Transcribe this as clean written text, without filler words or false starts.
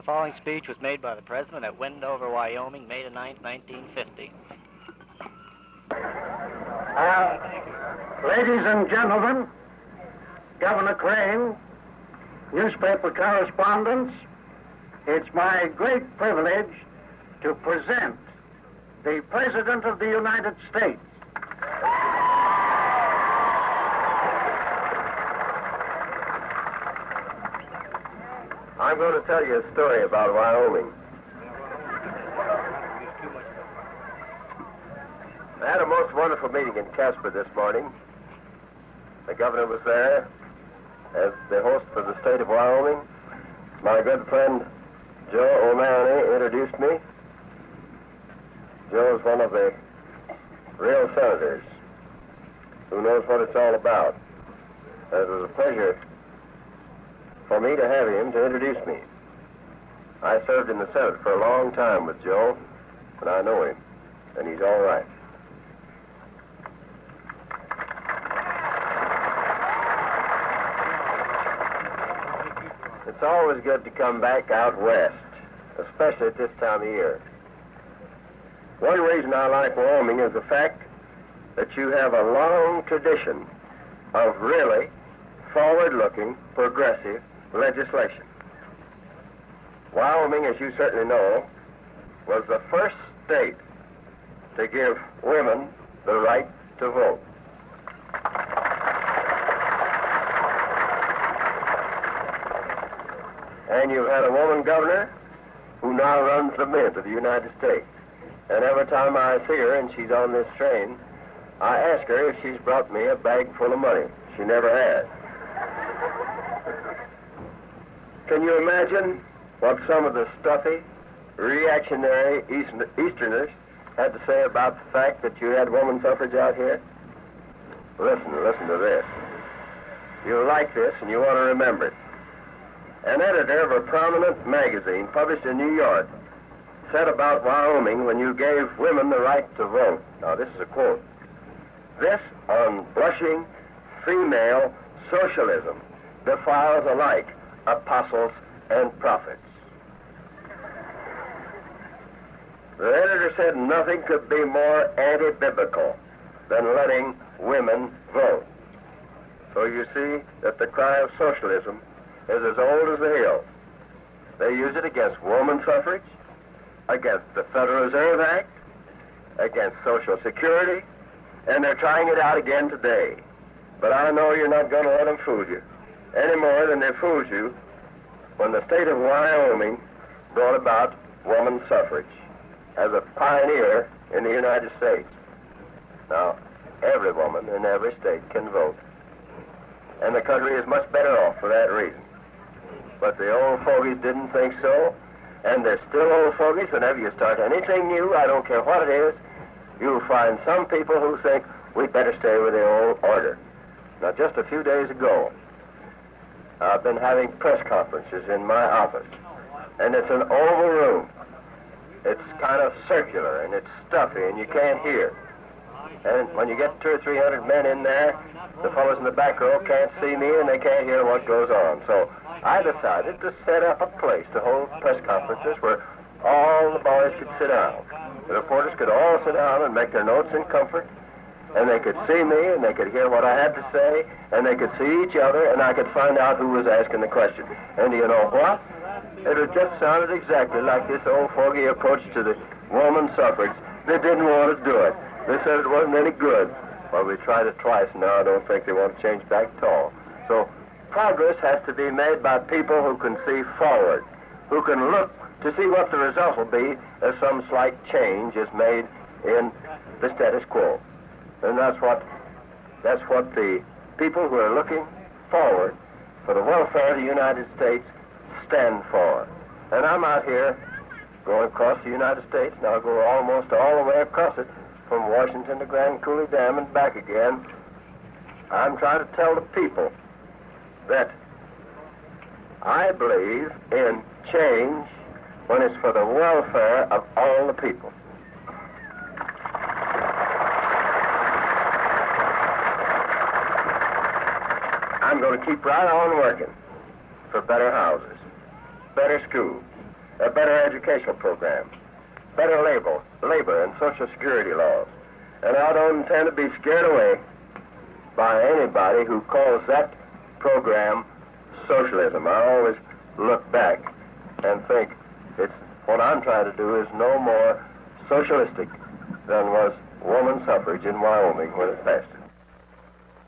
The following speech was made by the President at Wendover, Wyoming, May 9, 1950. Ladies and gentlemen, Governor Crane, newspaper correspondents, it's my great privilege to present the President of the United States. I'm going to tell you a story about Wyoming. I had a most wonderful meeting in Casper this morning. The governor was there as the host for the state of Wyoming. My good friend Joe O'Malley introduced me. Joe's one of the real senators who knows what it's all about. It was a pleasure for me to have him to introduce me. I served in the Senate for a long time with Joe, and I know him, and he's all right. It's always good to come back out west, especially at this time of year. One reason I like Wyoming is the fact that you have a long tradition of really forward-looking, progressive legislation. Wyoming, as you certainly know, was the first state to give women the right to vote. And you've had a woman governor who now runs the Mint of the United States. And every time I see her and she's on this train, I ask her if she's brought me a bag full of money. She never has. Can you imagine what some of the stuffy, reactionary Easterners had to say about the fact that you had woman suffrage out here? Listen to this. You'll like this and you want to remember it. An editor of a prominent magazine published in New York said about Wyoming when you gave women the right to vote. Now, this is a quote. This unblushing female socialism defiles alike apostles and prophets. The editor said nothing could be more anti-biblical than letting women vote. So you see that the cry of socialism is as old as the hills. They use it against woman suffrage, against the Federal Reserve Act, against Social Security, and they're trying it out again today. But I know you're not going to let them fool you any more than they fooled you when the state of Wyoming brought about woman suffrage as a pioneer in the United States. Now, every woman in every state can vote. And the country is much better off for that reason. But the old fogies didn't think so, and they're still old fogies. Whenever you start anything new, I don't care what it is, you'll find some people who think we'd better stay with the old order. Now, just a few days ago, I've been having press conferences in my office, and it's an oval room. It's kind of circular, and it's stuffy, and you can't hear. And when you get 200 or 300 men in there, the fellows in the back row can't see me, and they can't hear what goes on. So I decided to set up a place to hold press conferences where all the boys could sit down. The reporters could all sit down and make their notes in comfort, and they could see me, and they could hear what I had to say, and they could see each other, and I could find out who was asking the question. And you know what? It had just sounded exactly like this old fogey approach to the woman suffrage. They didn't want to do it. They said it wasn't any good. Well, we tried it twice, and now I don't think they want to change back at all. So progress has to be made by people who can see forward, who can look to see what the result will be as some slight change is made in the status quo. And that's what the people who are looking forward for the welfare of the United States stand for. And I'm out here going across the United States, and I'll go almost all the way across it from Washington to Grand Coulee Dam and back again. I'm trying to tell the people that I believe in change when it's for the welfare of all the people. I'm going to keep right on working for better houses, better schools, a better educational program, better labor and Social Security laws. And I don't intend to be scared away by anybody who calls that program socialism. I always look back and think it's what I'm trying to do is no more socialistic than was woman suffrage in Wyoming when it passed.